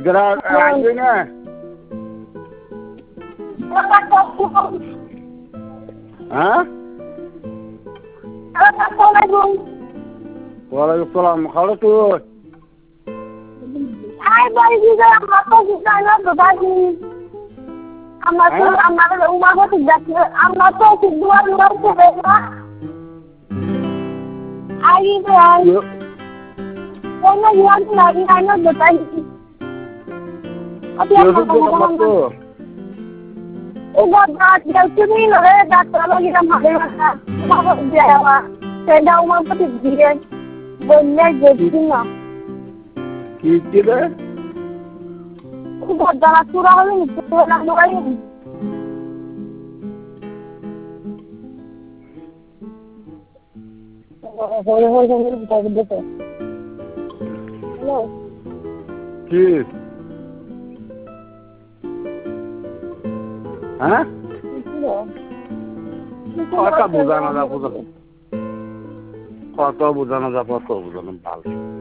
গেরা আইবে না হ্যাঁ ওয়ালাইকুম সালাম খালো তো ai bari juga apa juga na babaji amma da umma ko tidda amma to tidwa na ko beba ai ba wannan yan na ina na babaji yo ko to uga da tumi no re da talo ni na male na ma ko jawa sai da umma ko tidda bonne jetina কি রে খুব দানা চূড়া হবে নিচে না দোকাই hello কি হ্যাঁ কত বোঝানো যা কত বোঝানো ভাল